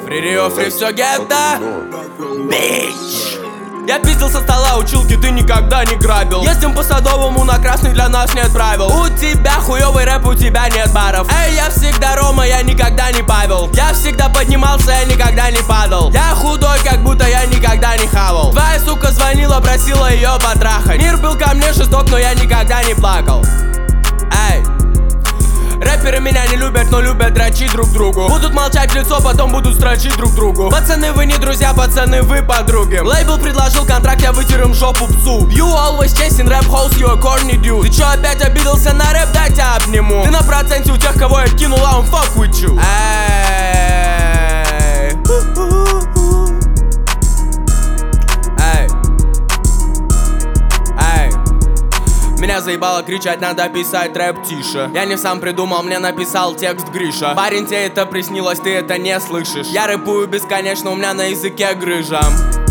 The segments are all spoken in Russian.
Фри Рио, фри все гетто. Бич. Я пиздил со стола училки, ты никогда не грабил. Ездим по Садовому, на красный для нас нет правил. У тебя хуёвый рэп, у тебя нет баров. Эй, я всегда Рома, я никогда не Павел. Я всегда поднимался, я никогда не падал. Я худой, как будто я никогда не хавал. Твоя сука звонила, просила ее потрахать. Мир был ко мне жесток, но я никогда не плакал. Эй. Рэперы меня не любят, но любят дрочить друг другу. Будут молчать в лицо, потом будут строчить друг другу. Пацаны, вы не друзья, пацаны, вы подруги. Лейбл предложил контракт, я вытер им жопу псу. You always chasing rap hoes, you a corny dude. Ты чё опять обиделся на рэп, дай тебя обниму. Ты на проценте у тех, кого я кинул, а он fuck with you. Эй. Меня заебало кричать, надо писать рэп тише. Я не сам придумал, мне написал текст Гриша. Парень, тебе это приснилось, ты это не слышишь. Я рэпую бесконечно, у меня на языке грыжа.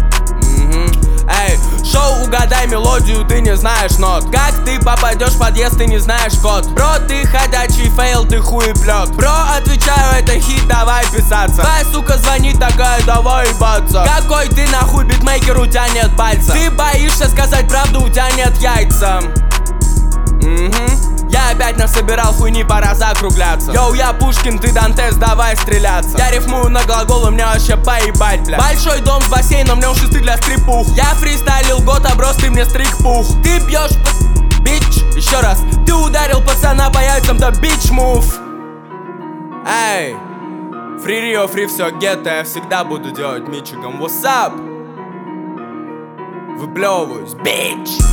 Эй, шоу «Угадай мелодию», ты не знаешь нот. Как ты попадешь в подъезд, ты не знаешь код. Бро, ты ходячий фейл, ты хуеплет. Бро, отвечаю, это хит, давай писаться. Твоя сука звонит, такая, давай ебаться. Какой ты нахуй битмейкер, у тебя нет пальца. Ты боишься сказать правду, у тебя нет яйца. Я опять насобирал хуйни, пора закругляться. Йоу, я Пушкин, ты Дантес, давай стреляться. Я рифмую на глаголы, мне вообще поебать, бля. Большой дом с бассейном, мне шесты для стрип-пух. Я фристайлил год, оброс, ты мне стриг-пух. Ты пьешь, бич, еще раз. Ты ударил пацана по яйцам, да бич мув. Эй, Фри Рио, фри все гетто, я всегда буду делать Мичиган. What's up? Выплевываюсь, бич.